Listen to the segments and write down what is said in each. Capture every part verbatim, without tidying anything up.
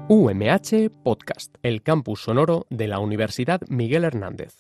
U M H Podcast, el campus sonoro de la Universidad Miguel Hernández.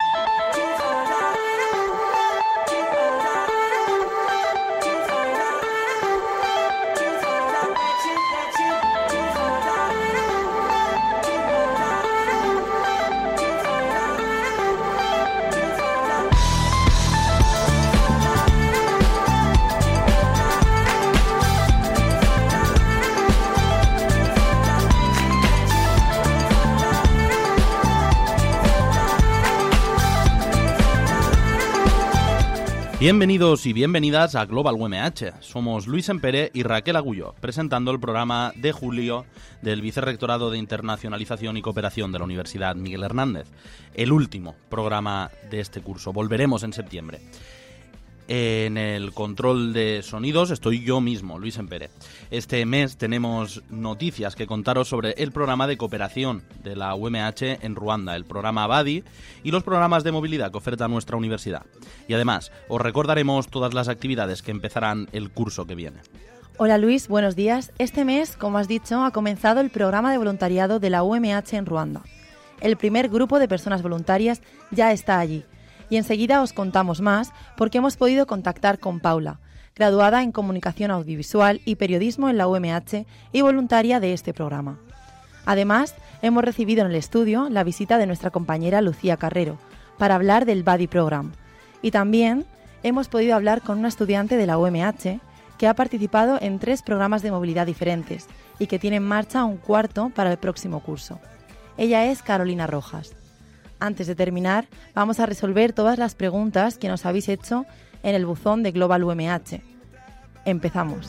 Bienvenidos y bienvenidas a Global U M H. Somos Luis Empere y Raquel Agullo, presentando el programa de julio del Vicerrectorado de Internacionalización y Cooperación de la Universidad Miguel Hernández, el último programa de este curso. Volveremos en septiembre. En el control de sonidos estoy yo mismo, Luis Empere. Este mes tenemos noticias que contaros sobre el programa de cooperación de la U M H en Ruanda, el programa Abadi y los programas de movilidad que oferta nuestra universidad. Y además, os recordaremos todas las actividades que empezarán el curso que viene. Hola Luis, buenos días. Este mes, como has dicho, ha comenzado el programa de voluntariado de la U M H en Ruanda. El primer grupo de personas voluntarias ya está allí. Y enseguida os contamos más porque hemos podido contactar con Paula, graduada en Comunicación Audiovisual y Periodismo en la U M H y voluntaria de este programa. Además, hemos recibido en el estudio la visita de nuestra compañera Lucía Carrero para hablar del Buddy Program. Y también hemos podido hablar con una estudiante de la U M H que ha participado en tres programas de movilidad diferentes y que tiene en marcha un cuarto para el próximo curso. Ella es Carolina Rojas. Antes de terminar, vamos a resolver todas las preguntas que nos habéis hecho en el buzón de Global U M H. Empezamos.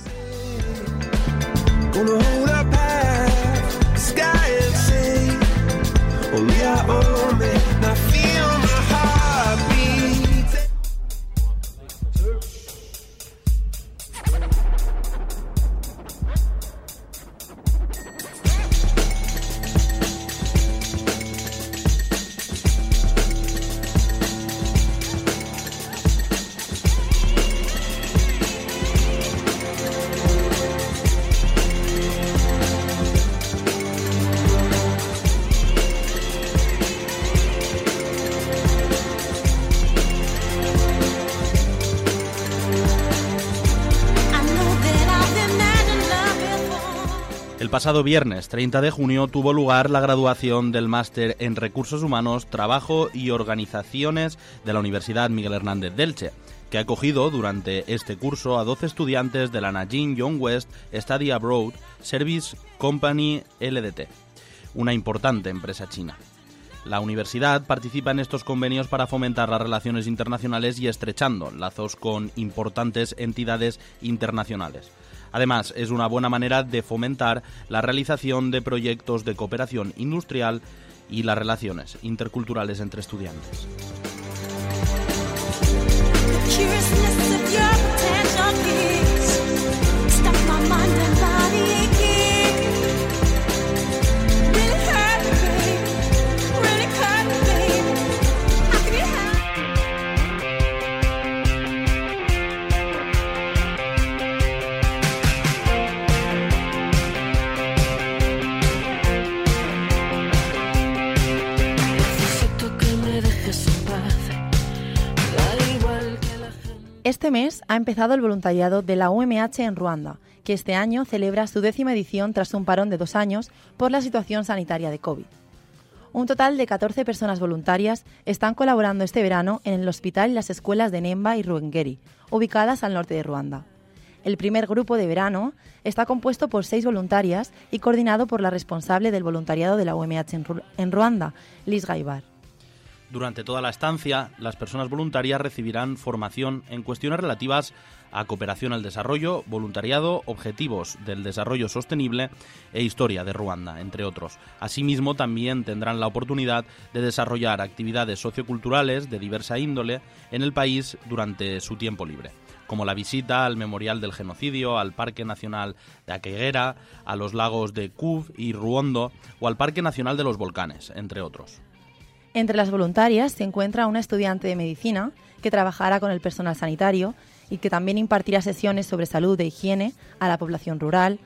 El pasado viernes treinta de junio tuvo lugar la graduación del Máster en Recursos Humanos, Trabajo y Organizaciones de la Universidad Miguel Hernández de Elche, que ha acogido durante este curso a doce estudiantes de la Nanjing Young West Study Abroad Service Company L D T, una importante empresa china. La universidad participa en estos convenios para fomentar las relaciones internacionales y estrechando lazos con importantes entidades internacionales. Además, es una buena manera de fomentar la realización de proyectos de cooperación industrial y las relaciones interculturales entre estudiantes. Este mes ha empezado el voluntariado de la U M H en Ruanda, que este año celebra su décima edición tras un parón de dos años por la situación sanitaria de COVID. Un total de catorce personas voluntarias están colaborando este verano en el hospital y las escuelas de Nemba y Ruengeri, ubicadas al norte de Ruanda. El primer grupo de verano está compuesto por seis voluntarias y coordinado por la responsable del voluntariado de la U M H en, Ru- en Ruanda, Liz Gaibar. Durante toda la estancia, las personas voluntarias recibirán formación en cuestiones relativas a cooperación al desarrollo, voluntariado, objetivos del desarrollo sostenible e historia de Ruanda, entre otros. Asimismo, también tendrán la oportunidad de desarrollar actividades socioculturales de diversa índole en el país durante su tiempo libre, como la visita al Memorial del Genocidio, al Parque Nacional de Akegera, a los lagos de Kub y Ruondo o al Parque Nacional de los Volcanes, entre otros. Entre las voluntarias se encuentra una estudiante de medicina que trabajará con el personal sanitario y que también impartirá sesiones sobre salud e higiene a la población rural.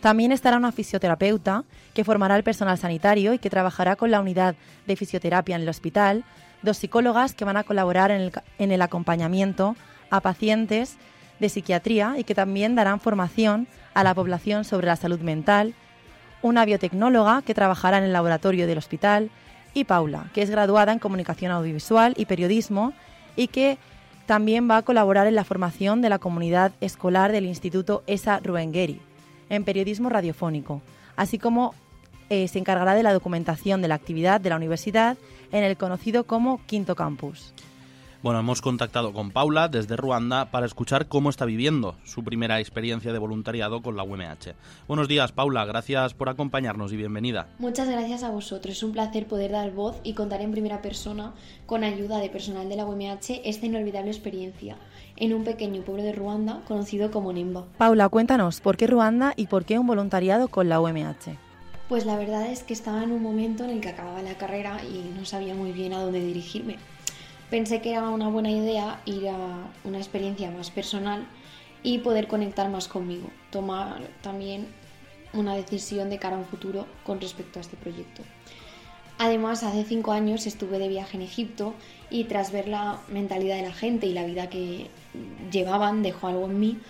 También estará una fisioterapeuta que formará el personal sanitario y que trabajará con la unidad de fisioterapia en el hospital, dos psicólogas que van a colaborar en el, en el acompañamiento a pacientes de psiquiatría y que también darán formación a la población sobre la salud mental, una biotecnóloga que trabajará en el laboratorio del hospital y Paula, que es graduada en comunicación audiovisual y periodismo y que también va a colaborar en la formación de la comunidad escolar del Instituto Esa Ruengeri en periodismo radiofónico, así como eh, se encargará de la documentación de la actividad de la universidad en el conocido como Quinto Campus. Bueno, hemos contactado con Paula desde Ruanda para escuchar cómo está viviendo su primera experiencia de voluntariado con la U M H. Buenos días, Paula, gracias por acompañarnos y bienvenida. Muchas gracias a vosotros, es un placer poder dar voz y contar en primera persona, con ayuda de personal de la U M H, esta inolvidable experiencia en un pequeño pueblo de Ruanda conocido como Nemba. Paula, cuéntanos, ¿por qué Ruanda y por qué un voluntariado con la U M H? Pues la verdad es que estaba en un momento en el que acababa la carrera y no sabía muy bien a dónde dirigirme. Pensé que era una buena idea ir a una experiencia más personal y poder conectar más conmigo, tomar también una decisión de cara a un futuro con respecto a este proyecto. Además, hace cinco años estuve de viaje en Egipto y tras ver la mentalidad de la gente y la vida que llevaban, dejó algo en mí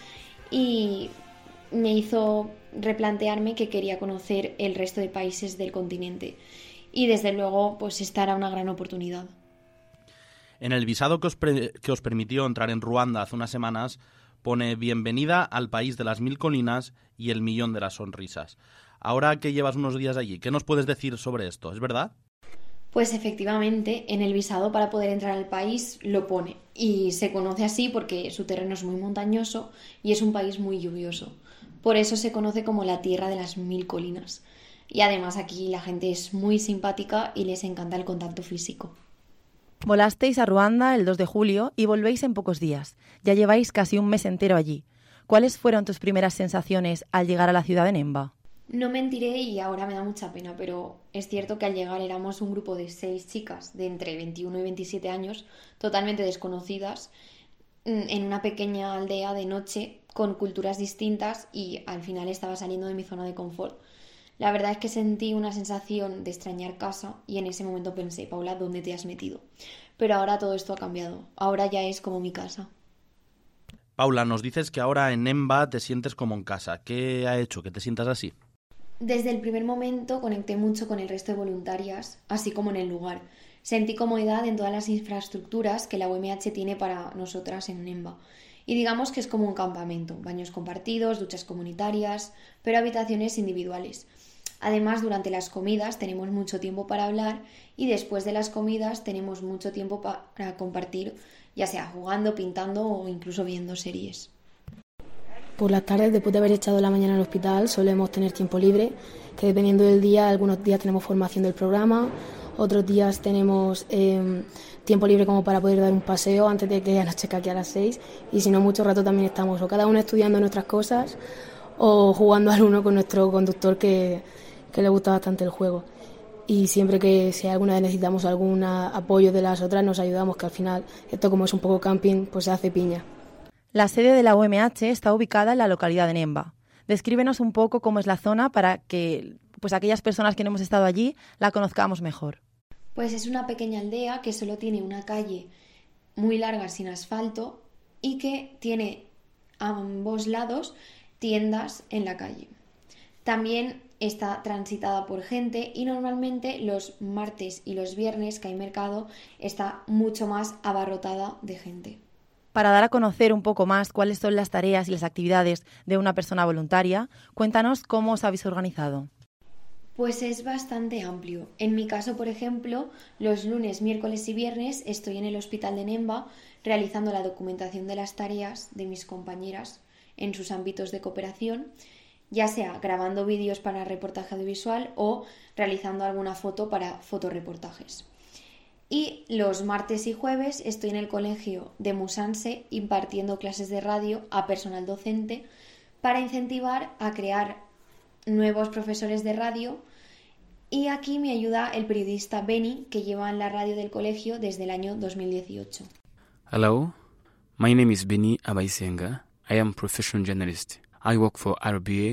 y me hizo replantearme que quería conocer el resto de países del continente y desde luego pues esta era una gran oportunidad. En el visado que os, pre- que os permitió entrar en Ruanda hace unas semanas pone bienvenida al país de las mil colinas y el millón de las sonrisas. Ahora que llevas unos días allí, ¿qué nos puedes decir sobre esto? ¿Es verdad? Pues efectivamente, en el visado para poder entrar al país lo pone y se conoce así porque su terreno es muy montañoso y es un país muy lluvioso. Por eso se conoce como la tierra de las mil colinas. Y además aquí la gente es muy simpática y les encanta el contacto físico. Volasteis a Ruanda el dos de julio y volvéis en pocos días. Ya lleváis casi un mes entero allí. ¿Cuáles fueron tus primeras sensaciones al llegar a la ciudad de Nemba? No mentiré y ahora me da mucha pena, pero es cierto que al llegar éramos un grupo de seis chicas de entre veintiuno y veintisiete años, totalmente desconocidas, en una pequeña aldea de noche con culturas distintas y al final estaba saliendo de mi zona de confort. La verdad es que sentí una sensación de extrañar casa y en ese momento pensé, Paula, ¿dónde te has metido? Pero ahora todo esto ha cambiado, ahora ya es como mi casa. Paula, nos dices que ahora en Nemba te sientes como en casa. ¿Qué ha hecho que te sientas así? Desde el primer momento conecté mucho con el resto de voluntarias, así como en el lugar. Sentí comodidad en todas las infraestructuras que la U M H tiene para nosotras en Nemba. Y digamos que es como un campamento, baños compartidos, duchas comunitarias, pero habitaciones individuales. Además, durante las comidas tenemos mucho tiempo para hablar y después de las comidas tenemos mucho tiempo para compartir, ya sea jugando, pintando o incluso viendo series. Por las tardes, después de haber echado la mañana en el hospital, solemos tener tiempo libre, que dependiendo del día, algunos días tenemos formación del programa, otros días tenemos eh, tiempo libre como para poder dar un paseo antes de que anochezca aquí a las seis, y si no, mucho rato también estamos o cada uno estudiando nuestras cosas o jugando al uno con nuestro conductor que, que le gusta bastante el juego. Y siempre que si alguna vez necesitamos algún apoyo de las otras, nos ayudamos, que al final, esto como es un poco camping, pues se hace piña. La sede de la U M H está ubicada en la localidad de Nemba. Descríbenos un poco cómo es la zona para que pues, aquellas personas que no hemos estado allí la conozcamos mejor. Pues es una pequeña aldea que solo tiene una calle muy larga sin asfalto y que tiene a ambos lados tiendas en la calle. También está transitada por gente y normalmente los martes y los viernes, que hay mercado, está mucho más abarrotada de gente. Para dar a conocer un poco más cuáles son las tareas y las actividades de una persona voluntaria, cuéntanos cómo os habéis organizado. Pues es bastante amplio. En mi caso, por ejemplo, los lunes, miércoles y viernes estoy en el hospital de Nemba realizando la documentación de las tareas de mis compañeras en sus ámbitos de cooperación, ya sea grabando vídeos para reportaje audiovisual o realizando alguna foto para fotoreportajes. Y los martes y jueves estoy en el colegio de Musanse impartiendo clases de radio a personal docente para incentivar a crear nuevos profesores de radio. Y aquí me ayuda el periodista Benny, que lleva en la radio del colegio desde el año dos mil dieciocho. Hello, my name is Benny Abaisenga. I am a professional journalist. I work for R B A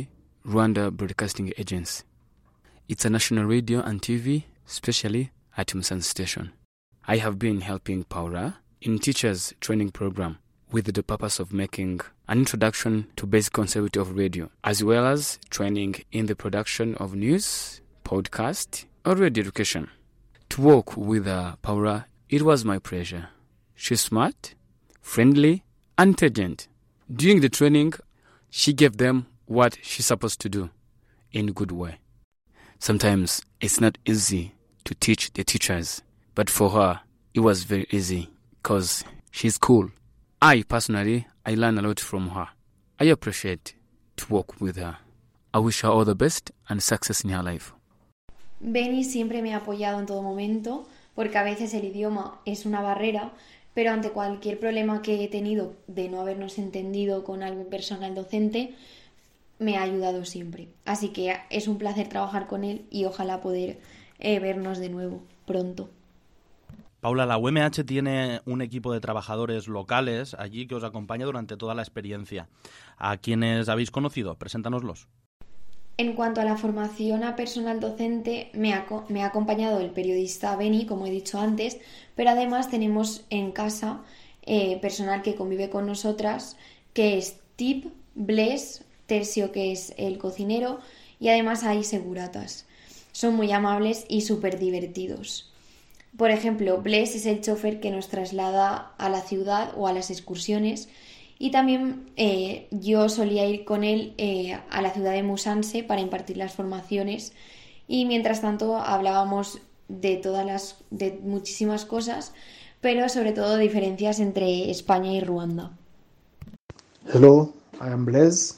Rwanda Broadcasting Agency. It's a national radio and T V, especially at Musanze Station. I have been helping Paula in teachers' training program with the purpose of making an introduction to basic concept of radio, as well as training in the production of news, podcast, or radio education. To work with uh, Paula, it was my pleasure. She's smart, friendly, and intelligent. During the training, she gave them what she's supposed to do in a good way. Sometimes it's not easy to teach the teachers, but for her, it was very easy because she's cool. I personally, I learn a lot from her. I appreciate to work with her. I wish her all the best and success in her life. Benny siempre me ha apoyado en todo momento, porque a veces el idioma es una barrera, pero ante cualquier problema que he tenido de no habernos entendido con algún personal docente, me ha ayudado siempre. Así que es un placer trabajar con él y ojalá poder eh, vernos de nuevo pronto. Paula, la U M H tiene un equipo de trabajadores locales allí que os acompaña durante toda la experiencia. ¿A quienes habéis conocido? Preséntanoslos. En cuanto a la formación a personal docente, me ha, me ha acompañado el periodista Benny, como he dicho antes, pero además tenemos en casa eh, personal que convive con nosotras, que es Tip, Bless, Tercio, que es el cocinero, y además hay seguratas. Son muy amables y súper divertidos. Por ejemplo, Bless es el chofer que nos traslada a la ciudad o a las excursiones, y también eh, yo solía ir con él eh, a la ciudad de Musanze para impartir las formaciones, y mientras tanto hablábamos de todas las de muchísimas cosas, pero sobre todo diferencias entre España y Ruanda. Hello, I am Blaise.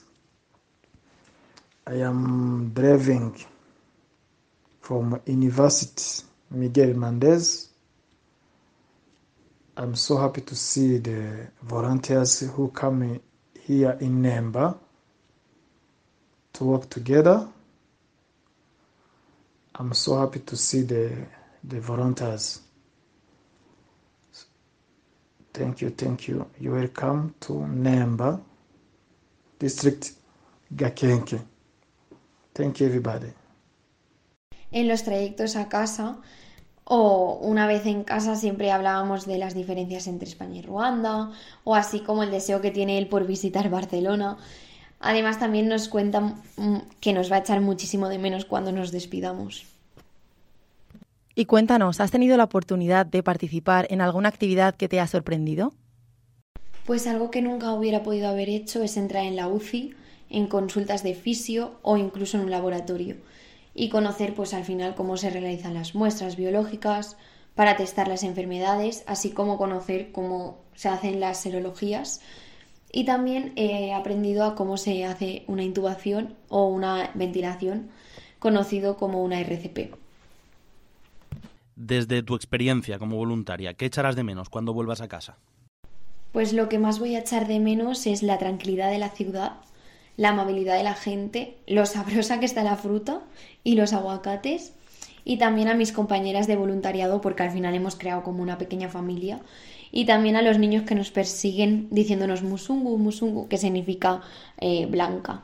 I am driving from University Miguel Hernandez. I'm so happy to see the volunteers who come here in Nemba to work together. I'm so happy to see the, the volunteers. Thank you, thank you. You're welcome to Nemba, District Gakenke. Thank you, everybody. En los trayectos a casa o una vez en casa siempre hablábamos de las diferencias entre España y Ruanda, o así como el deseo que tiene él por visitar Barcelona. Además también nos cuenta que nos va a echar muchísimo de menos cuando nos despidamos. Y cuéntanos, ¿has tenido la oportunidad de participar en alguna actividad que te ha sorprendido? Pues algo que nunca hubiera podido haber hecho es entrar en la U C I, en consultas de fisio o incluso en un laboratorio, y conocer pues al final cómo se realizan las muestras biológicas para testar las enfermedades, así como conocer cómo se hacen las serologías. Y también he aprendido a cómo se hace una intubación o una ventilación, conocido como una R C P. Desde tu experiencia como voluntaria, ¿qué echarás de menos cuando vuelvas a casa? Pues lo que más voy a echar de menos es la tranquilidad de la ciudad, la amabilidad de la gente, lo sabrosa que está la fruta y los aguacates, y también a mis compañeras de voluntariado, porque al final hemos creado como una pequeña familia, y también a los niños que nos persiguen diciéndonos musungu, musungu, que significa eh, blanca.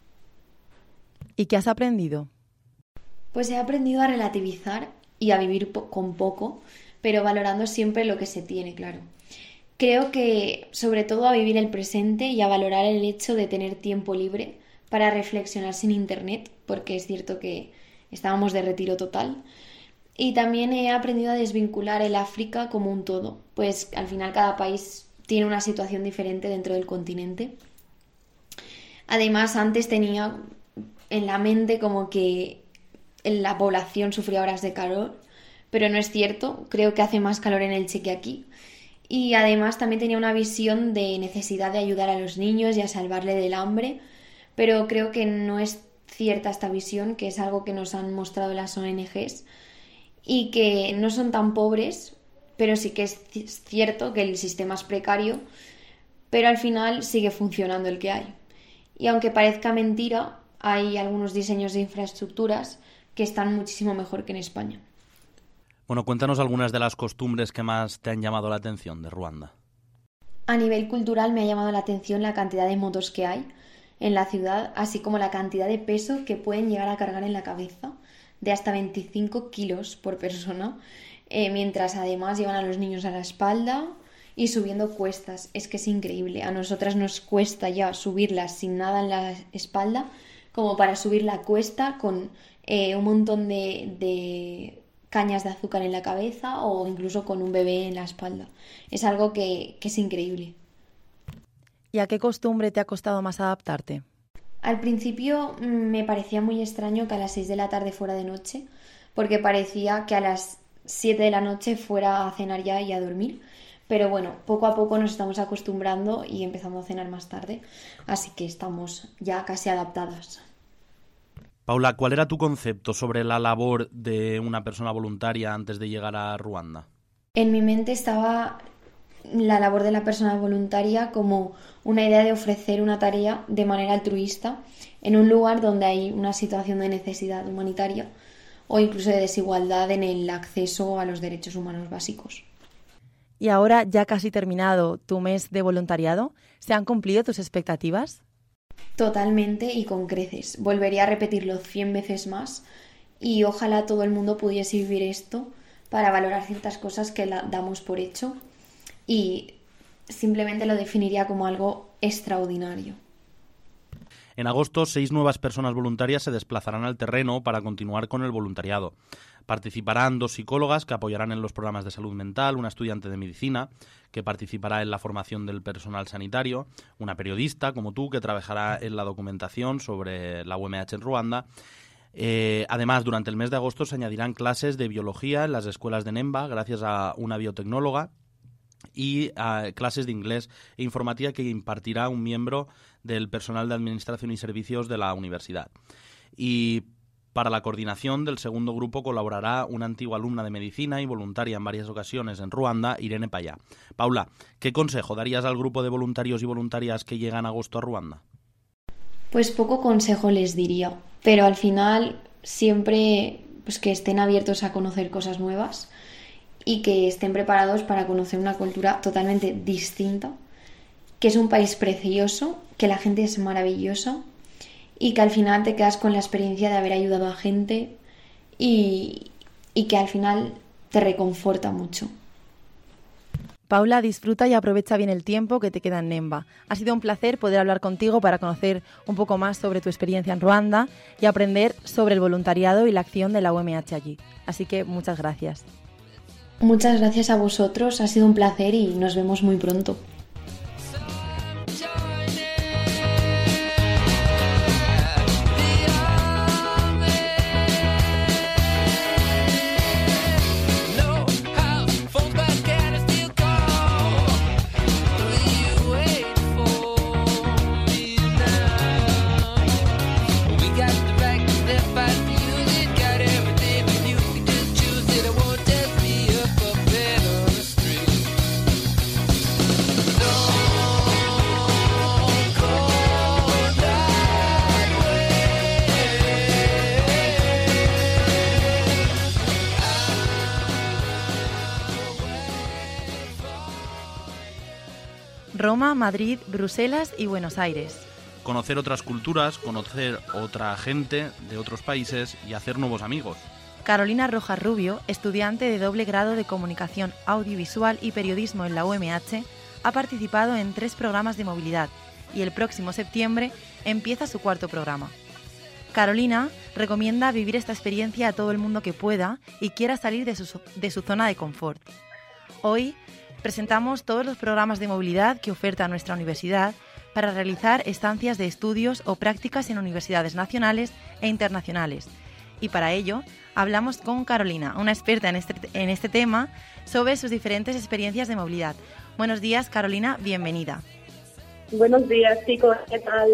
¿Y qué has aprendido? Pues he aprendido a relativizar y a vivir po- con poco, pero valorando siempre lo que se tiene, claro. Creo que sobre todo a vivir el presente y a valorar el hecho de tener tiempo libre para reflexionar sin internet, porque es cierto que estábamos de retiro total. Y también he aprendido a desvincular el África como un todo, pues al final cada país tiene una situación diferente dentro del continente. Además, antes tenía en la mente como que la población sufría horas de calor, pero no es cierto, creo que hace más calor en Elche que aquí. Y además también tenía una visión de necesidad de ayudar a los niños y a salvarle del hambre, pero creo que no es cierta esta visión, que es algo que nos han mostrado las O N Ges, y que no son tan pobres, pero sí que es cierto que el sistema es precario, pero al final sigue funcionando el que hay. Y aunque parezca mentira, hay algunos diseños de infraestructuras que están muchísimo mejor que en España. Bueno, cuéntanos algunas de las costumbres que más te han llamado la atención de Ruanda. A nivel cultural me ha llamado la atención la cantidad de motos que hay. en la ciudad, así como la cantidad de peso que pueden llegar a cargar en la cabeza, de hasta veinticinco kilos por persona, eh, mientras además llevan a los niños a la espalda y subiendo cuestas. Es que es increíble. A nosotras nos cuesta ya subirlas sin nada en la espalda, como para subir la cuesta con eh, un montón de, de cañas de azúcar en la cabeza o incluso con un bebé en la espalda. Es algo que, que es increíble. ¿Y a qué costumbre te ha costado más adaptarte? Al principio me parecía muy extraño que a las seis de la tarde fuera de noche, porque parecía que a las siete de la noche fuera a cenar ya y a dormir. Pero bueno, poco a poco nos estamos acostumbrando y empezamos a cenar más tarde, así que estamos ya casi adaptadas. Paula, ¿cuál era tu concepto sobre la labor de una persona voluntaria antes de llegar a Ruanda? En mi mente estaba la labor de la persona voluntaria como una idea de ofrecer una tarea de manera altruista en un lugar donde hay una situación de necesidad humanitaria o incluso de desigualdad en el acceso a los derechos humanos básicos. Y ahora, ya casi terminado tu mes de voluntariado, ¿se han cumplido tus expectativas? Totalmente y con creces. Volvería a repetirlo cien veces más y ojalá todo el mundo pudiese vivir esto para valorar ciertas cosas que la damos por hecho y simplemente lo definiría como algo extraordinario. En agosto, seis nuevas personas voluntarias se desplazarán al terreno para continuar con el voluntariado. Participarán dos psicólogas que apoyarán en los programas de salud mental, una estudiante de medicina que participará en la formación del personal sanitario, una periodista como tú que trabajará en la documentación sobre la U M H en Ruanda. Eh, además, durante el mes de agosto se añadirán clases de biología en las escuelas de Nemba gracias a una biotecnóloga y uh, clases de inglés e informática que impartirá un miembro del personal de administración y servicios de la universidad. Y para la coordinación del segundo grupo colaborará una antigua alumna de medicina y voluntaria en varias ocasiones en Ruanda, Irene Payá. Paula, ¿qué consejo darías al grupo de voluntarios y voluntarias que llegan en agosto a Ruanda? Pues poco consejo les diría, pero al final siempre pues que estén abiertos a conocer cosas nuevas y que estén preparados para conocer una cultura totalmente distinta, que es un país precioso, que la gente es maravillosa y que al final te quedas con la experiencia de haber ayudado a gente y, y que al final te reconforta mucho. Paula, disfruta y aprovecha bien el tiempo que te queda en Nemba. Ha sido un placer poder hablar contigo para conocer un poco más sobre tu experiencia en Ruanda y aprender sobre el voluntariado y la acción de la U M H allí. Así que muchas gracias. Muchas gracias a vosotros, ha sido un placer y nos vemos muy pronto. Roma, Madrid, Bruselas y Buenos Aires. Conocer otras culturas, conocer otra gente de otros países y hacer nuevos amigos. Carolina Rojas Rubio, estudiante de doble grado de Comunicación Audiovisual y Periodismo en la U M H, ha participado en tres programas de movilidad y el próximo septiembre empieza su cuarto programa. Carolina recomienda vivir esta experiencia a todo el mundo que pueda y quiera salir de su, de su zona de confort. Hoy presentamos todos los programas de movilidad que oferta nuestra universidad para realizar estancias de estudios o prácticas en universidades nacionales e internacionales. Y para ello hablamos con Carolina, una experta en este, en este tema, sobre sus diferentes experiencias de movilidad. Buenos días, Carolina, bienvenida. Buenos días, chicos, ¿qué tal?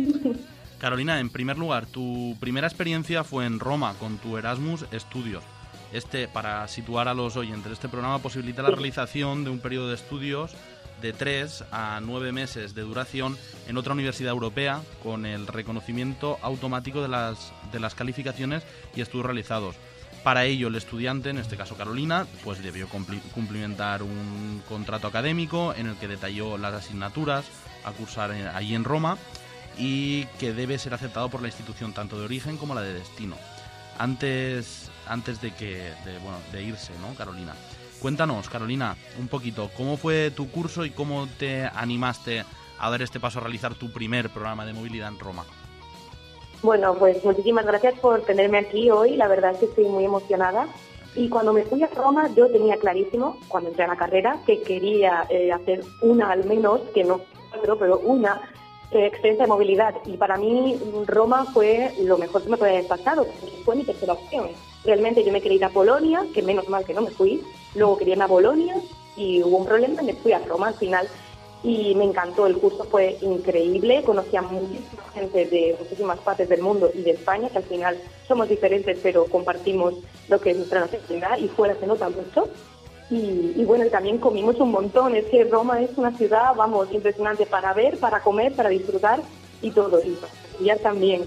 Carolina, en primer lugar, tu primera experiencia fue en Roma con tu Erasmus Estudios. Este, para situar a los oyentes, este programa posibilita la realización de un periodo de estudios de tres a nueve meses de duración en otra universidad europea con el reconocimiento automático de las, de las calificaciones y estudios realizados. Para ello, el estudiante, en este caso Carolina, pues debió cumplimentar un contrato académico en el que detalló las asignaturas a cursar allí en Roma y que debe ser aceptado por la institución tanto de origen como la de destino. Antes, antes de, que, de, bueno, de irse, ¿no, Carolina? Cuéntanos, Carolina, un poquito, ¿cómo fue tu curso y cómo te animaste a dar este paso a realizar tu primer programa de movilidad en Roma? Bueno, pues muchísimas gracias por tenerme aquí hoy. La verdad es que estoy muy emocionada. Y cuando me fui a Roma, yo tenía clarísimo, cuando entré a la carrera, que quería eh, hacer una al menos, que no cuatro, pero una eh, experiencia de movilidad. Y para mí Roma fue lo mejor que me podía haber pasado, porque fue mi tercera opción. Realmente yo me quería ir a Polonia, que menos mal que no me fui. Luego quería irme a Bolonia y hubo un problema y me fui a Roma al final. Y me encantó, el curso fue increíble, conocí a muchísima gente de muchísimas partes del mundo y de España, que al final somos diferentes pero compartimos lo que es nuestra nacionalidad y fuera se nota mucho. Y, y bueno, también comimos un montón, es que Roma es una ciudad, vamos, impresionante para ver, para comer, para disfrutar y todo, y para estudiar también.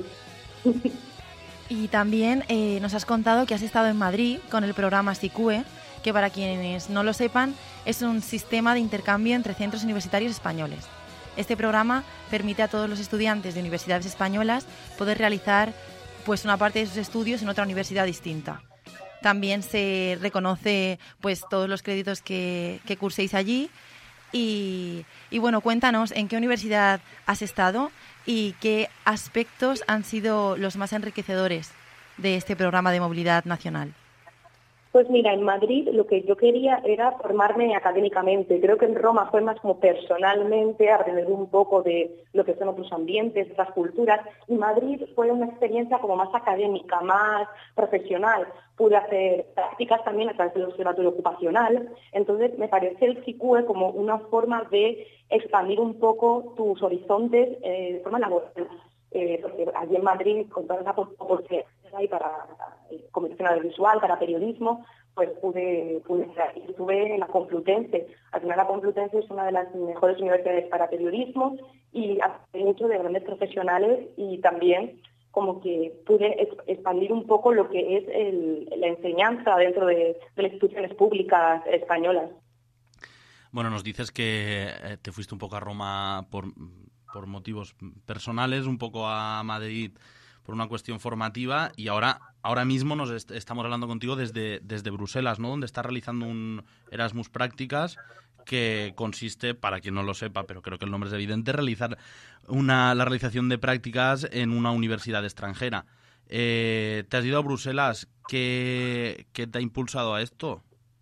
Y también eh, nos has contado que has estado en Madrid con el programa SICUE, que para quienes no lo sepan es un sistema de intercambio entre centros universitarios españoles. Este programa permite a todos los estudiantes de universidades españolas poder realizar pues, una parte de sus estudios en otra universidad distinta. También se reconoce pues, todos los créditos que, que curséis allí. Y, y bueno, cuéntanos en qué universidad has estado y qué aspectos han sido los más enriquecedores de este programa de movilidad nacional. Pues mira, en Madrid lo que yo quería era formarme académicamente. Creo que en Roma fue más como personalmente, aprender un poco de lo que son otros ambientes, otras culturas. Y Madrid fue una experiencia como más académica, más profesional. Pude hacer prácticas también a través del observatorio ocupacional. Entonces me parece el SICUE como una forma de expandir un poco tus horizontes eh, de forma laboral. Eh, porque allí en Madrid, con todas las oportunidades hay para eh, comunicación audiovisual, para periodismo, pues pude, pude y estuve en la Complutense. Al final la Complutense es una de las mejores universidades para periodismo y hace mucho de grandes profesionales y también como que pude expandir un poco lo que es el, la enseñanza dentro de, de las instituciones públicas españolas. Bueno, nos dices que te fuiste un poco a Roma por... por motivos personales, un poco a Madrid por una cuestión formativa y ahora ahora mismo nos est- estamos hablando contigo desde, desde Bruselas, ¿no? Donde estás realizando un Erasmus Prácticas que consiste, para quien no lo sepa, pero creo que el nombre es evidente, realizar una la realización de prácticas en una universidad extranjera. Eh, ¿Te has ido a Bruselas? ¿Qué, qué te ha impulsado a esto?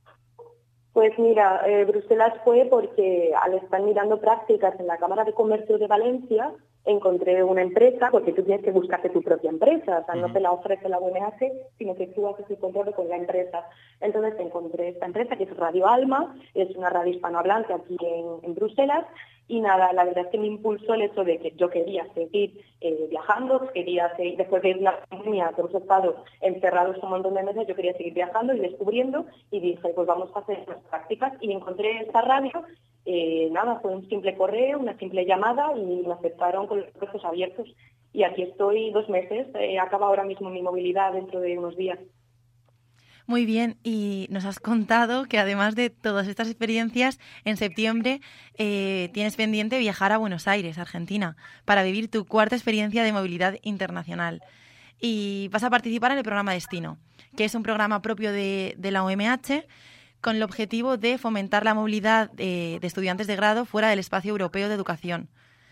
Pues mira, eh, Bruselas fue porque al estar mirando prácticas en la Cámara de Comercio de Valencia, encontré una empresa, porque tú tienes que buscarte tu propia empresa, o sea, no te la ofrece la U M H, sino que tú haces el contrato con la empresa. Entonces encontré esta empresa que es Radio Alma, es una radio hispanohablante aquí en, en Bruselas, y nada, la verdad es que me impulsó el hecho de que yo quería seguir eh, viajando, quería seguir, después de una pandemia que hemos estado encerrados un montón de meses, yo quería seguir viajando y descubriendo, y dije, pues vamos a hacer unas prácticas, y encontré esta radio. Eh, nada, fue un simple correo, una simple llamada y me aceptaron con los brazos abiertos y aquí estoy dos meses, eh, acaba ahora mismo mi movilidad dentro de unos días. Muy bien, y nos has contado que además de todas estas experiencias, en septiembre eh, tienes pendiente viajar a Buenos Aires, Argentina, para vivir tu cuarta experiencia de movilidad internacional. Y vas a participar en el programa Destino, que es un programa propio de, de la U M H, con el objetivo de fomentar la movilidad eh, de estudiantes de grado fuera del espacio europeo de educación,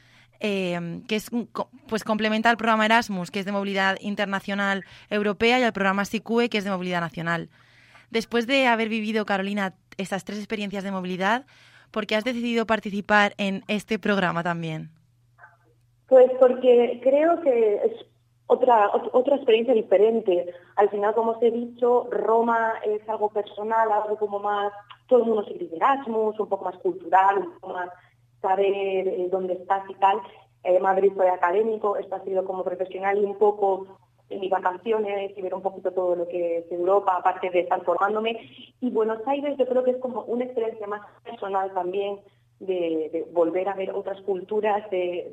eh, que es pues complementa al programa Erasmus, que es de movilidad internacional europea, y al programa SICUE, que es de movilidad nacional. Después de haber vivido, Carolina, estas tres experiencias de movilidad, ¿por qué has decidido participar en este programa también? Pues porque creo que es Otra, otra experiencia diferente. Al final, como os he dicho, Roma es algo personal, algo como más, todo el mundo se quiere Erasmus, un poco más cultural, un poco más saber eh, dónde estás y tal. Eh, Madrid fue académico, esto ha sido como profesional y un poco en mis vacaciones y ver un poquito todo lo que es Europa, aparte de estar formándome. Y Buenos Aires yo creo que es como una experiencia más personal también, de, de volver a ver otras culturas, de,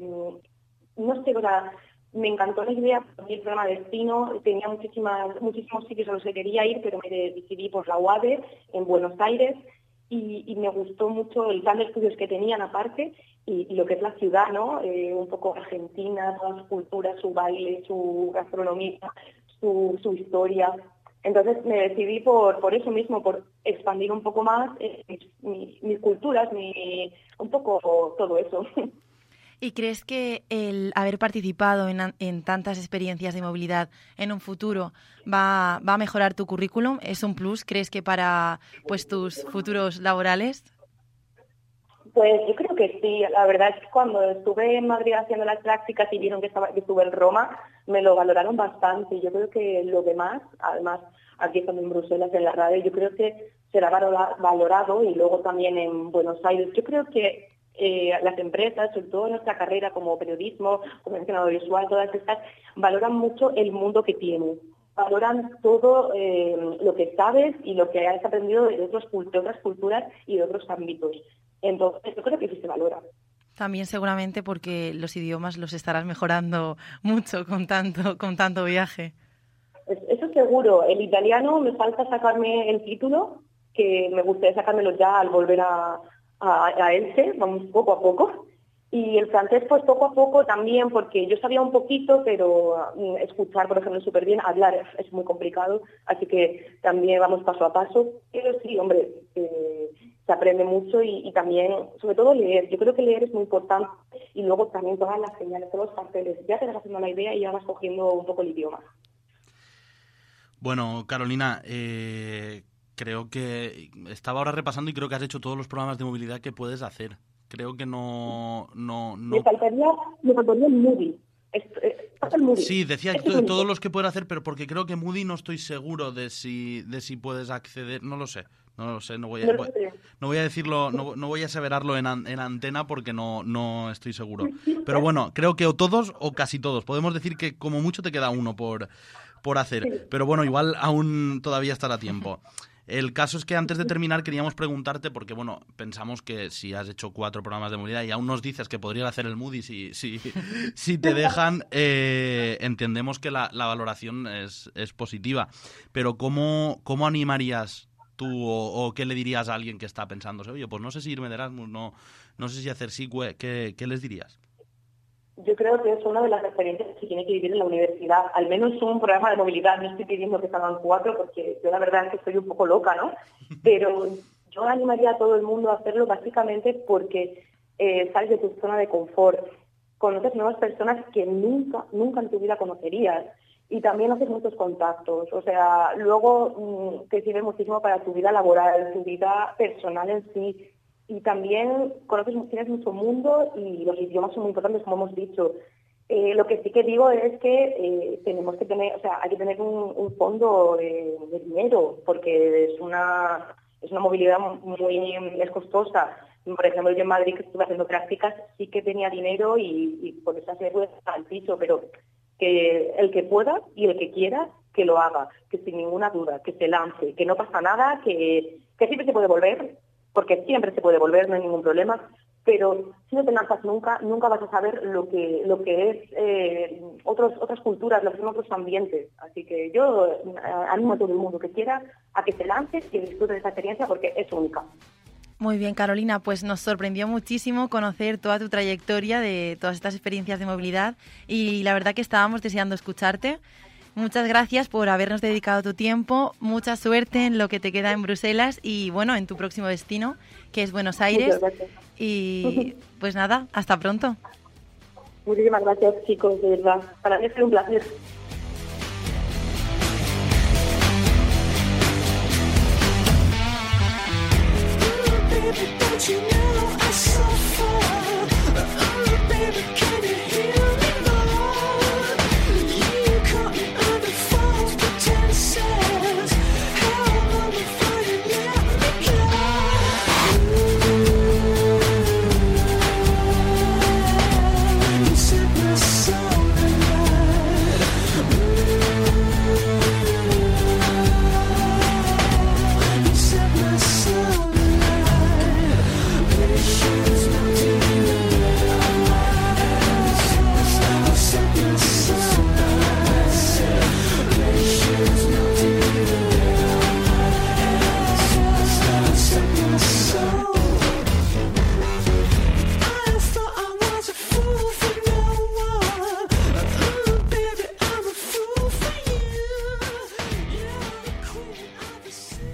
no sé, o sea, me encantó la idea, el programa Destino, tenía muchísimas, muchísimos sitios a los que quería ir, pero me decidí por la U A D E en Buenos Aires y, y me gustó mucho el plan de estudios que tenían aparte y, y lo que es la ciudad, ¿no? Eh, un poco Argentina, toda su cultura, su baile, su gastronomía, su, su historia. Entonces me decidí por, por eso mismo, por expandir un poco más eh, mis, mis, mis culturas, mi, un poco todo eso. ¿Y crees que el haber participado en, en tantas experiencias de movilidad en un futuro va, va a mejorar tu currículum? ¿Es un plus, crees, que para pues tus futuros laborales? Pues yo creo que sí. La verdad es que cuando estuve en Madrid haciendo las prácticas y vieron que, estaba, que estuve en Roma, me lo valoraron bastante. Yo creo que lo demás, además, aquí estando en Bruselas, en la radio, yo creo que será valorado, y luego también en Buenos Aires. Yo creo que eh, las empresas, sobre todo en nuestra carrera como periodismo, comunicación audiovisual, todas estas, valoran mucho el mundo que tienen. Valoran todo eh, lo que sabes y lo que has aprendido de, otros, de otras culturas y de otros ámbitos. Entonces, yo creo que sí se valora. También seguramente porque los idiomas los estarás mejorando mucho con tanto, con tanto viaje. Eso seguro. El italiano me falta sacarme el título, que me gustaría sacármelo ya al volver a, a, a Elche, vamos poco a poco. Y el francés, pues poco a poco también, porque yo sabía un poquito, pero um, escuchar, por ejemplo, súper bien, hablar es, es muy complicado, así que también vamos paso a paso. Pero sí, hombre, eh, se aprende mucho y, y también, sobre todo, leer. Yo creo que leer es muy importante, y luego también todas las señales, todos los carteles. Ya te vas haciendo la idea y ya vas cogiendo un poco el idioma. Bueno, Carolina, eh, creo que estaba ahora repasando y creo que has hecho todos los programas de movilidad que puedes hacer. Creo que no... no, no... Me faltaría, me faltaría el Moody. El Moody. Sí, decía es to, todos los que puedes hacer, pero porque creo que Moody no estoy seguro de si de si puedes acceder. No lo sé, no lo sé. No voy a, no, no voy a decirlo, no, no voy a aseverarlo en, en antena porque no, no estoy seguro. Pero bueno, creo que o todos o casi todos. Podemos decir que como mucho te queda uno por, por hacer. Pero bueno, igual aún todavía estará a tiempo. El caso es que antes de terminar queríamos preguntarte, porque bueno, pensamos que si has hecho cuatro programas de movilidad y aún nos dices que podrías hacer el Moody si, si, si te dejan, eh, entendemos que la, la valoración es, es positiva. Pero ¿cómo, cómo animarías tú o, o qué le dirías a alguien que está pensándose, oye, pues no sé si irme de Erasmus, no, no sé si hacer S I C U E, ¿qué, qué les dirías? Yo creo que es una de las experiencias que tiene que vivir en la universidad, al menos un programa de movilidad. No estoy pidiendo que salgan cuatro, porque yo la verdad es que estoy un poco loca, ¿no? Pero yo animaría a todo el mundo a hacerlo básicamente porque eh, sales de tu zona de confort, conoces nuevas personas que nunca, nunca en tu vida conocerías, y también haces muchos contactos. O sea, luego mmm, te sirve muchísimo para tu vida laboral, tu vida personal en sí. Y también conoces, tienes mucho mundo y los idiomas son muy importantes, como hemos dicho. Eh, lo que sí que digo es que eh, tenemos que tener, o sea, hay que tener un, un fondo de, de dinero, porque es una es una movilidad muy es costosa. Por ejemplo, yo en Madrid, que estuve haciendo prácticas, sí que tenía dinero y, y por eso se puede estar al piso, pero que el que pueda y el que quiera, que lo haga, que sin ninguna duda, que se lance, que no pasa nada, que, que siempre se puede volver, porque siempre se puede volver, no hay ningún problema, pero si no te lanzas nunca, nunca vas a saber lo que lo que es eh, otros, otras culturas, lo que son otros ambientes. Así que yo eh, animo a todo el mundo que quiera a que se lance y disfrute de esa experiencia porque es única. Muy bien, Carolina, pues nos sorprendió muchísimo conocer toda tu trayectoria de todas estas experiencias de movilidad y la verdad que estábamos deseando escucharte. Muchas gracias por habernos dedicado tu tiempo, mucha suerte en lo que te queda en Bruselas y bueno, en tu próximo destino, que es Buenos Aires. Y pues nada, hasta pronto. Muchísimas gracias, chicos, de verdad. Para mí es un placer.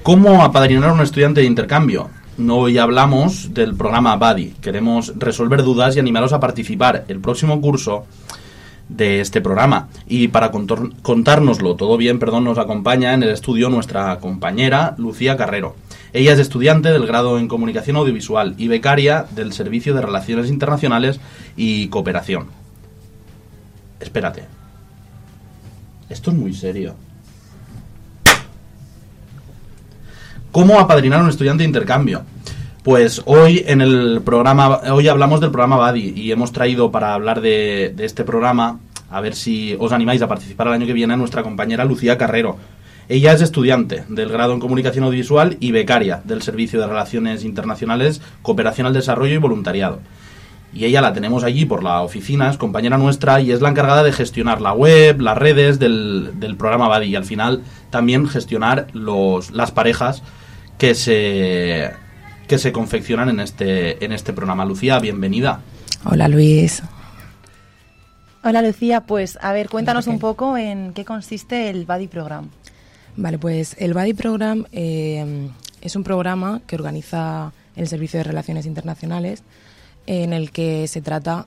¿Cómo apadrinar a un estudiante de intercambio? Hoy hablamos del programa Buddy. Queremos resolver dudas y animaros a participar el próximo curso de este programa. Y para contor- contárnoslo todo bien, perdón, nos acompaña en el estudio nuestra compañera Lucía Carrero. Ella es estudiante del grado en Comunicación Audiovisual y becaria del Servicio de Relaciones Internacionales y Cooperación. Espérate. Esto es muy serio. ¿Cómo apadrinar a un estudiante de intercambio? Pues hoy en el programa, hoy hablamos del programa Buddy y hemos traído para hablar de, de este programa, a ver si os animáis a participar el año que viene, a nuestra compañera Lucía Carrero. Ella es estudiante del grado en Comunicación Audiovisual y becaria del Servicio de Relaciones Internacionales, Cooperación al Desarrollo y Voluntariado. Y ella la tenemos allí por la oficina, es compañera nuestra y es la encargada de gestionar la web, las redes del, del programa Buddy y al final también gestionar los, las parejas que se que se confeccionan en este en este programa. Lucía, bienvenida. Hola, Luis. Hola, Lucía. Pues, a ver, cuéntanos un poco en qué consiste el Buddy Program. Vale, pues el Buddy Program eh, es un programa que organiza el Servicio de Relaciones Internacionales en el que se trata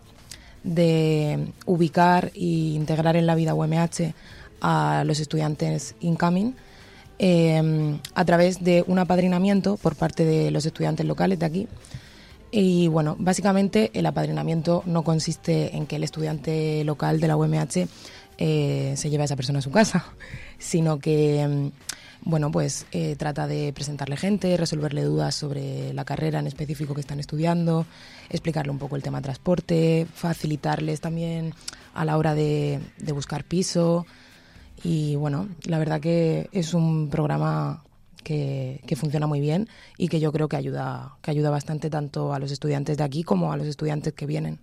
de ubicar e integrar en la vida U M H a los estudiantes incoming Eh, a través de un apadrinamiento por parte de los estudiantes locales de aquí. Y bueno, básicamente el apadrinamiento no consiste en que el estudiante local de la U M H eh, se lleve a esa persona a su casa, sino que bueno, pues eh, trata de presentarle gente, resolverle dudas sobre la carrera en específico que están estudiando, explicarle un poco el tema transporte, facilitarles también a la hora de, de buscar piso. Y bueno, la verdad que es un programa que, que funciona muy bien y que yo creo que ayuda, que ayuda bastante tanto a los estudiantes de aquí como a los estudiantes que vienen.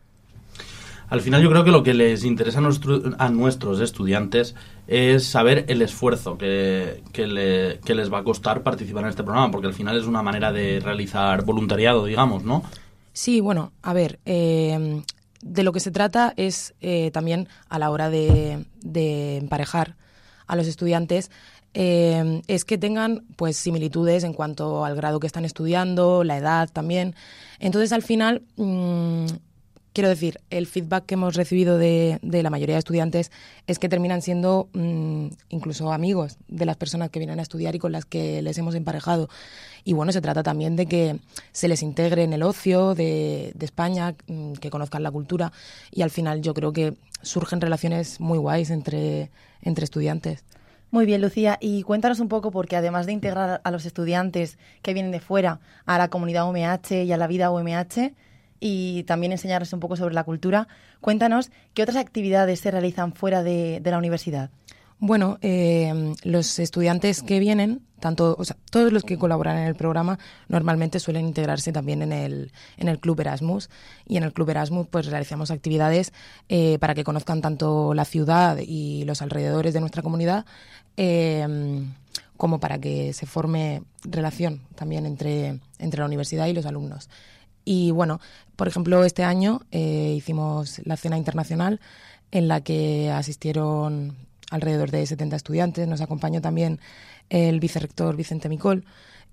Al final yo creo que lo que les interesa a, nuestro, a nuestros estudiantes es saber el esfuerzo que, que, le, que les va a costar participar en este programa, porque al final es una manera de realizar voluntariado, digamos, ¿no? Sí, bueno, a ver, eh, de lo que se trata es eh, también a la hora de, de emparejar a los estudiantes, eh, es que tengan pues similitudes en cuanto al grado que están estudiando, la edad también. Entonces, al final, mmm, quiero decir, el feedback que hemos recibido de, de la mayoría de estudiantes es que terminan siendo mmm, incluso amigos de las personas que vienen a estudiar y con las que les hemos emparejado. Y bueno, se trata también de que se les integre en el ocio de, de España, que conozcan la cultura y al final yo creo que surgen relaciones muy guays entre, entre estudiantes. Muy bien, Lucía. Y cuéntanos un poco, porque además de integrar a los estudiantes que vienen de fuera a la comunidad U M H y a la vida U M H y también enseñarles un poco sobre la cultura, cuéntanos qué otras actividades se realizan fuera de, de la universidad. Bueno, eh, los estudiantes que vienen, tanto, o sea, todos los que colaboran en el programa normalmente suelen integrarse también en el, en el Club Erasmus y en el Club Erasmus pues realizamos actividades eh, para que conozcan tanto la ciudad y los alrededores de nuestra comunidad eh, como para que se forme relación también entre, entre la universidad y los alumnos. Y bueno, por ejemplo, este año eh, hicimos la cena internacional en la que asistieron alrededor de setenta estudiantes. Nos acompañó también el vicerrector Vicente Micol.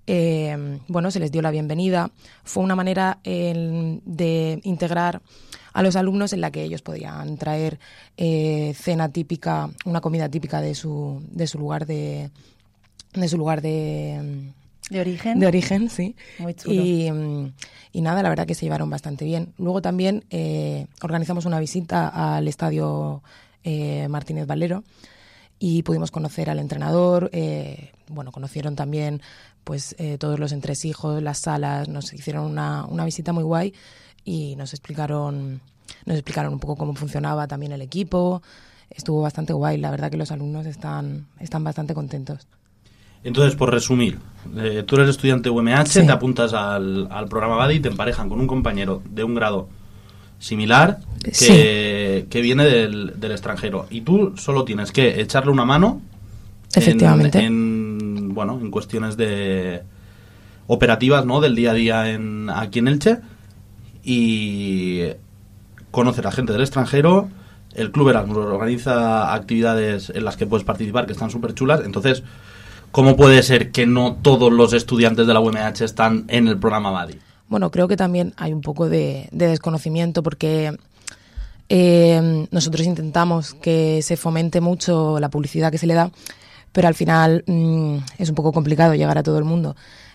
Eh, bueno, se les dio la bienvenida. Fue una manera eh, de integrar a los alumnos en la que ellos podían traer eh, cena típica, una comida típica de su, de su lugar de, de su lugar de ¿De origen? De origen, sí. Muy chulo. Y, y nada, la verdad que se llevaron bastante bien. Luego también eh, organizamos una visita al estadio eh, Martínez Valero y pudimos conocer al entrenador. Eh, bueno, conocieron también pues eh, todos los entresijos, las salas. Nos hicieron una, una visita muy guay y nos explicaron, nos explicaron un poco cómo funcionaba también el equipo. Estuvo bastante guay. La verdad que los alumnos están, están bastante contentos. Entonces, por resumir, eh, tú eres estudiante U M H, sí. Te apuntas al, al programa Buddy y te emparejan con un compañero de un grado similar que, sí. que viene del, del extranjero. Y tú solo tienes que echarle una mano Efectivamente. En, en, bueno, en cuestiones de operativas, ¿no? Del día a día en, aquí en Elche y conocer a gente del extranjero. El Club Erasmus organiza actividades en las que puedes participar que están súper chulas. Entonces, ¿cómo puede ser que no todos los estudiantes de la U M H están en el programa Buddy? Bueno, creo que también hay un poco de, de desconocimiento porque eh, nosotros intentamos que se fomente mucho la publicidad que se le da, pero al final mmm, es un poco complicado llegar a todo el mundo.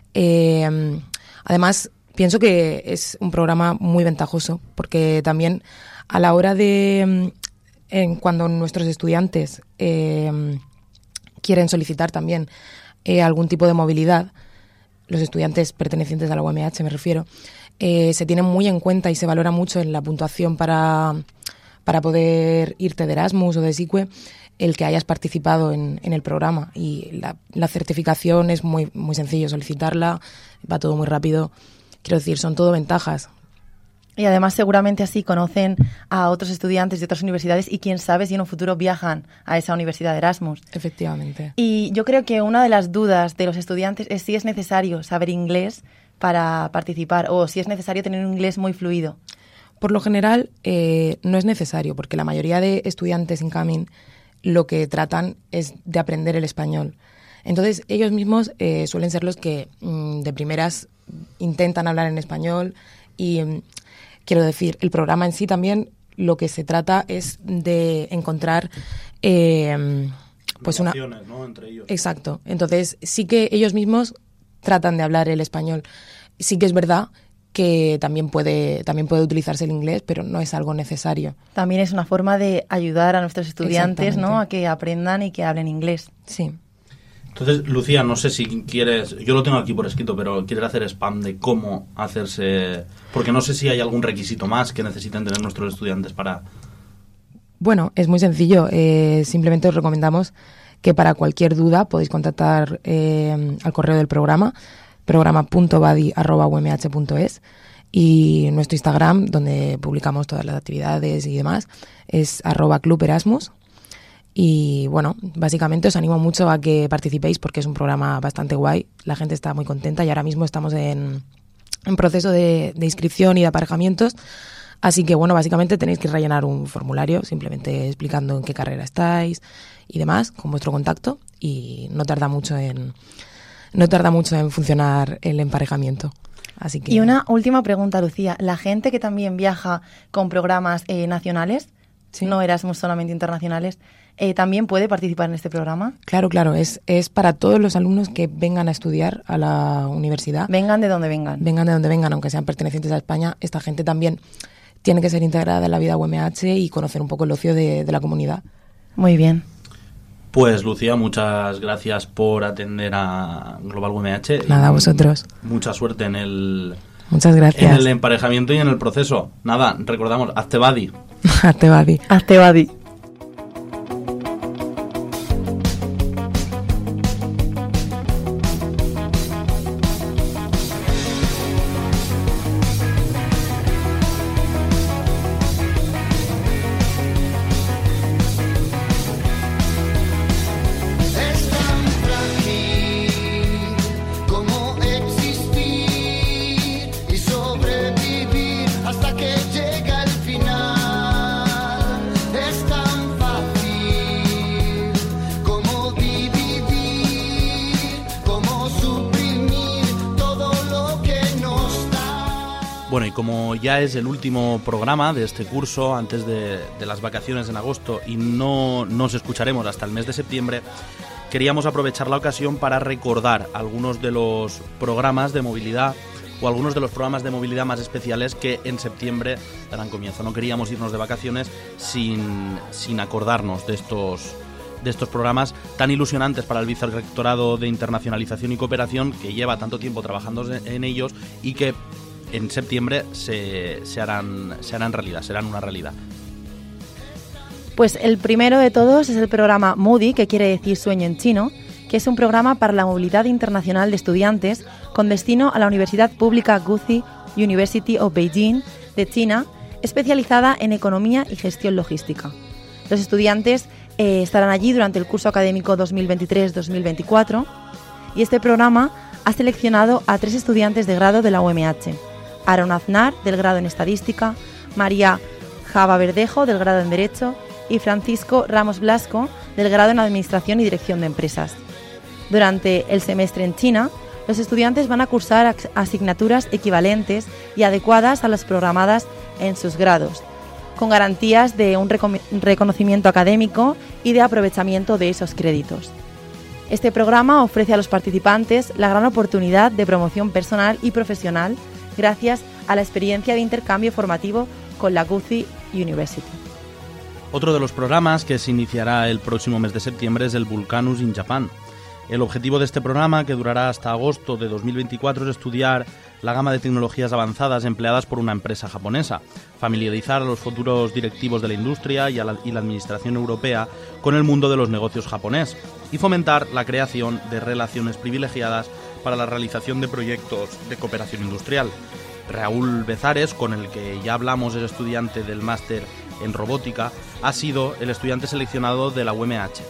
Eh, además, pienso que es un programa muy ventajoso porque también a la hora de, en, cuando nuestros estudiantes eh, quieren solicitar también eh, algún tipo de movilidad, los estudiantes pertenecientes a la U M H me refiero, eh, se tienen muy en cuenta y se valora mucho en la puntuación para, para poder irte de Erasmus o de SICUE el que hayas participado en, en el programa. Y la, la certificación es muy, muy sencillo solicitarla, va todo muy rápido. Quiero decir, son todo ventajas. Y además seguramente así conocen a otros estudiantes de otras universidades y quién sabe si en un futuro viajan a esa universidad de Erasmus. Efectivamente. Y yo creo que una de las dudas de los estudiantes es si es necesario saber inglés para participar o si es necesario tener un inglés muy fluido. Por lo general eh, no es necesario porque la mayoría de estudiantes incoming lo que tratan es de aprender el español. Entonces ellos mismos eh, suelen ser los que mmm, de primeras intentan hablar en español y... Mmm, Quiero decir, el programa en sí también lo que se trata es de encontrar eh, pues una... ¿no? Entre ellos. Exacto. Entonces sí que ellos mismos tratan de hablar el español. Sí que es verdad que también puede, también puede utilizarse el inglés, pero no es algo necesario. También es una forma de ayudar a nuestros estudiantes, ¿no?, a que aprendan y que hablen inglés. Sí. Entonces, Lucía, no sé si quieres, yo lo tengo aquí por escrito, pero quieres hacer spam de cómo hacerse, porque no sé si hay algún requisito más que necesiten tener nuestros estudiantes para... Bueno, es muy sencillo, eh, simplemente os recomendamos que para cualquier duda podéis contactar eh, al correo del programa, programa punto buddy arroba u m h punto es, y nuestro Instagram, donde publicamos todas las actividades y demás, es arroba club Erasmus. Y bueno, básicamente os animo mucho a que participéis porque es un programa bastante guay, la gente está muy contenta y ahora mismo estamos en, en proceso de, de inscripción y de aparejamientos, así que bueno, básicamente tenéis que rellenar un formulario simplemente explicando en qué carrera estáis y demás, con vuestro contacto, y no tarda mucho en, no tarda mucho en funcionar el emparejamiento. Así que... Y una última pregunta, Lucía, ¿la gente que también viaja con programas eh, nacionales, sí, no Erasmus solamente internacionales, Eh, ¿también puede participar en este programa? Claro, claro, es, es para todos los alumnos que vengan a estudiar a la universidad. Vengan de donde vengan. Vengan de donde vengan, aunque sean pertenecientes a España, esta gente también tiene que ser integrada en la vida U M H y conocer un poco el ocio de, de la comunidad. Muy bien. Pues Lucía, muchas gracias por atender a Global U M H. Nada, a vosotros. Mucha suerte en el... Muchas gracias. En el emparejamiento y en el proceso. Nada, recordamos, hazte buddy. Hazte buddy. Hazte buddy. Bueno, y como ya es el último programa de este curso antes de, de las vacaciones en agosto y no nos escucharemos hasta el mes de septiembre, queríamos aprovechar la ocasión para recordar algunos de los programas de movilidad o algunos de los programas de movilidad más especiales que en septiembre darán comienzo. No queríamos irnos de vacaciones sin, sin acordarnos de estos, de estos programas tan ilusionantes para el Vicerrectorado de Internacionalización y Cooperación, que lleva tanto tiempo trabajando en ellos y que en septiembre se, se, harán, se harán realidad, serán una realidad. Pues el primero de todos es el programa MUDI, que quiere decir sueño en chino, que es un programa para la movilidad internacional de estudiantes con destino a la Universidad Pública Guzi University of Beijing de China, especializada en economía y gestión logística. Los estudiantes eh, estarán allí durante el curso académico dos mil veintitrés dos mil veinticuatro y este programa ha seleccionado a tres estudiantes de grado de la U M H. Aaron Aznar, del grado en Estadística, María Java Verdejo, del grado en Derecho, y Francisco Ramos Blasco, del grado en Administración y Dirección de Empresas. Durante el semestre en China, los estudiantes van a cursar asignaturas equivalentes y adecuadas a las programadas en sus grados, con garantías de un reconocimiento académico y de aprovechamiento de esos créditos. Este programa ofrece a los participantes la gran oportunidad de promoción personal y profesional gracias a la experiencia de intercambio formativo con la Guzi University. Otro de los programas que se iniciará el próximo mes de septiembre es el Vulcanus in Japan. El objetivo de este programa, que durará hasta agosto de dos mil veinticuatro, es estudiar la gama de tecnologías avanzadas empleadas por una empresa japonesa, familiarizar a los futuros directivos de la industria y, a la, y la administración europea con el mundo de los negocios japonés y fomentar la creación de relaciones privilegiadas para la realización de proyectos de cooperación industrial. Raúl Bezares, con el que ya hablamos, es estudiante del máster en robótica, ha sido el estudiante seleccionado de la U M H.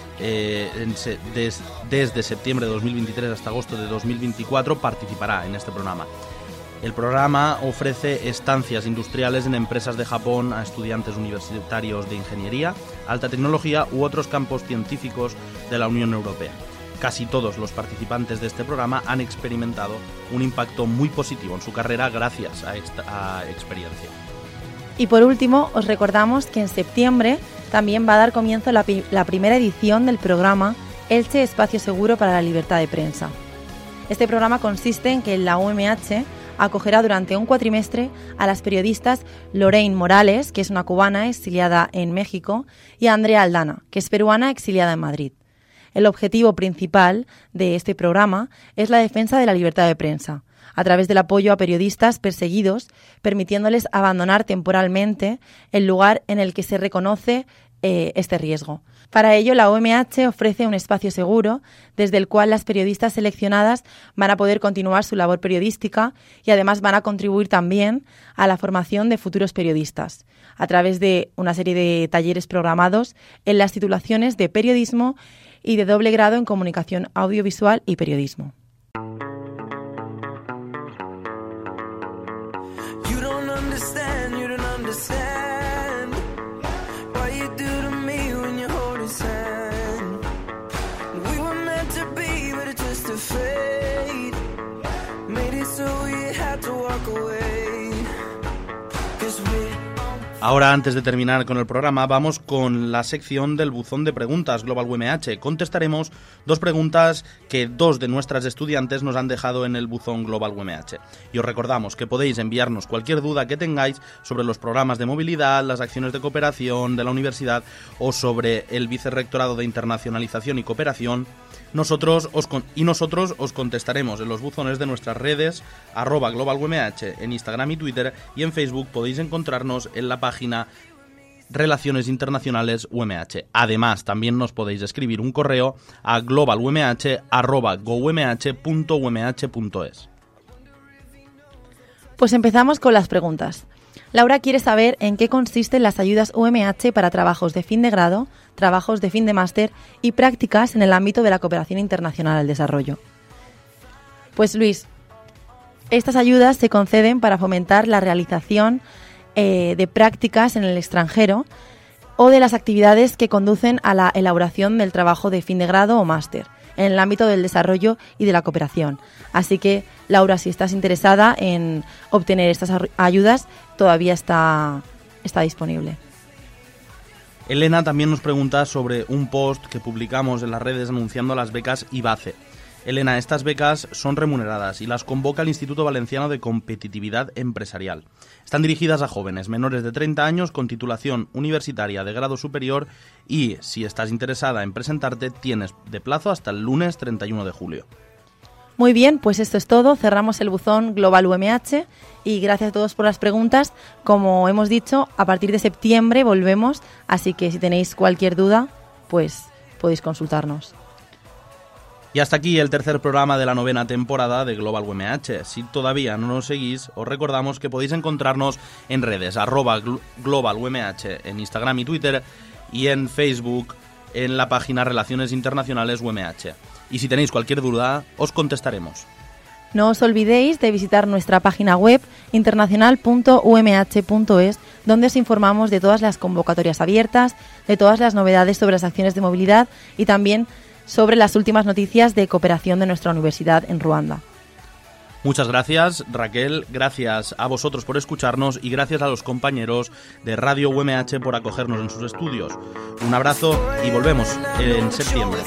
Eh, en se, des, desde septiembre de dos mil veintitrés hasta agosto de dos mil veinticuatro participará en este programa. El programa ofrece estancias industriales en empresas de Japón a estudiantes universitarios de ingeniería, alta tecnología u otros campos científicos de la Unión Europea. Casi todos los participantes de este programa han experimentado un impacto muy positivo en su carrera gracias a esta a experiencia. Y por último, os recordamos que en septiembre también va a dar comienzo la, la primera edición del programa Elche Espacio Seguro para la Libertad de Prensa. Este programa consiste en que la U M H acogerá durante un cuatrimestre a las periodistas Lorraine Morales, que es una cubana exiliada en México, y a Andrea Aldana, que es peruana exiliada en Madrid. El objetivo principal de este programa es la defensa de la libertad de prensa, a través del apoyo a periodistas perseguidos, permitiéndoles abandonar temporalmente el lugar en el que se reconoce eh, este riesgo. Para ello, la U M H ofrece un espacio seguro desde el cual las periodistas seleccionadas van a poder continuar su labor periodística y además van a contribuir también a la formación de futuros periodistas, a través de una serie de talleres programados en las titulaciones de periodismo y de doble grado en comunicación audiovisual y periodismo. Ahora, antes de terminar con el programa, vamos con la sección del buzón de preguntas Global U M H. Contestaremos dos preguntas que dos de nuestras estudiantes nos han dejado en el buzón Global U M H. Y os recordamos que podéis enviarnos cualquier duda que tengáis sobre los programas de movilidad, las acciones de cooperación de la universidad o sobre el Vicerrectorado de Internacionalización y Cooperación. Nosotros os con- y nosotros os contestaremos en los buzones de nuestras redes, arroba Global U M H, en Instagram y Twitter, y en Facebook podéis encontrarnos en la página Relaciones Internacionales U M H. Además, también nos podéis escribir un correo a globalumh arroba goumh punto umh punto es. Pues empezamos con las preguntas. Laura quiere saber en qué consisten las ayudas U M H para trabajos de fin de grado, trabajos de fin de máster y prácticas en el ámbito de la cooperación internacional al desarrollo. Pues Luis, estas ayudas se conceden para fomentar la realización eh, de prácticas en el extranjero o de las actividades que conducen a la elaboración del trabajo de fin de grado o máster en el ámbito del desarrollo y de la cooperación. Así que, Laura, si estás interesada en obtener estas ayudas, todavía está, está disponible. Elena también nos pregunta sobre un post que publicamos en las redes anunciando las becas IBACE. Elena, estas becas son remuneradas y las convoca el Instituto Valenciano de Competitividad Empresarial. Están dirigidas a jóvenes menores de treinta años con titulación universitaria de grado superior y, si estás interesada en presentarte, tienes de plazo hasta el lunes treinta y uno de julio. Muy bien, pues esto es todo. Cerramos el buzón Global U M H y gracias a todos por las preguntas. Como hemos dicho, a partir de septiembre volvemos, así que si tenéis cualquier duda, pues podéis consultarnos. Y hasta aquí el tercer programa de la novena temporada de Global U M H. Si todavía no nos seguís, os recordamos que podéis encontrarnos en redes, arroba Global U M H, en Instagram y Twitter, y en Facebook, en la página Relaciones Internacionales U M H. Y si tenéis cualquier duda, os contestaremos. No os olvidéis de visitar nuestra página web internacional punto u m h punto es, donde os informamos de todas las convocatorias abiertas, de todas las novedades sobre las acciones de movilidad y también sobre las últimas noticias de cooperación de nuestra universidad en Ruanda. Muchas gracias, Raquel, gracias a vosotros por escucharnos y gracias a los compañeros de Radio U M H por acogernos en sus estudios. Un abrazo y volvemos en septiembre.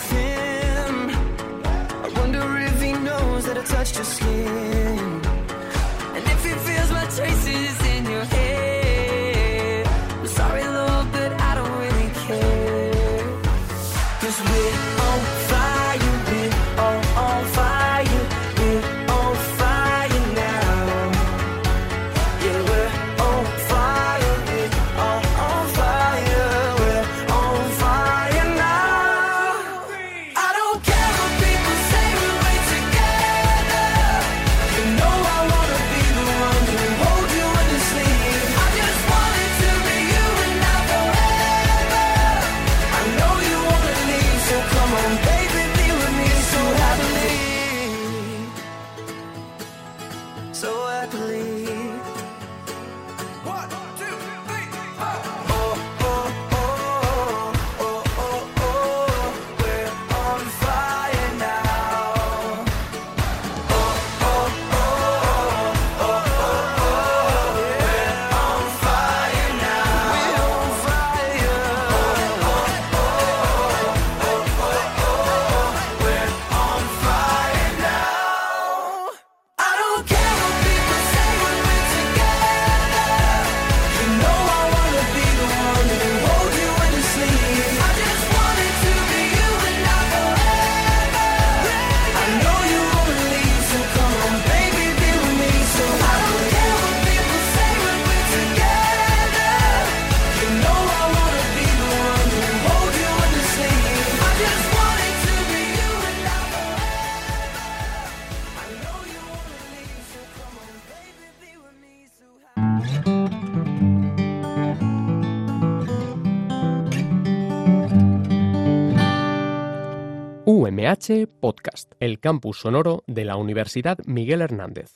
U M H Podcast, el campus sonoro de la Universidad Miguel Hernández.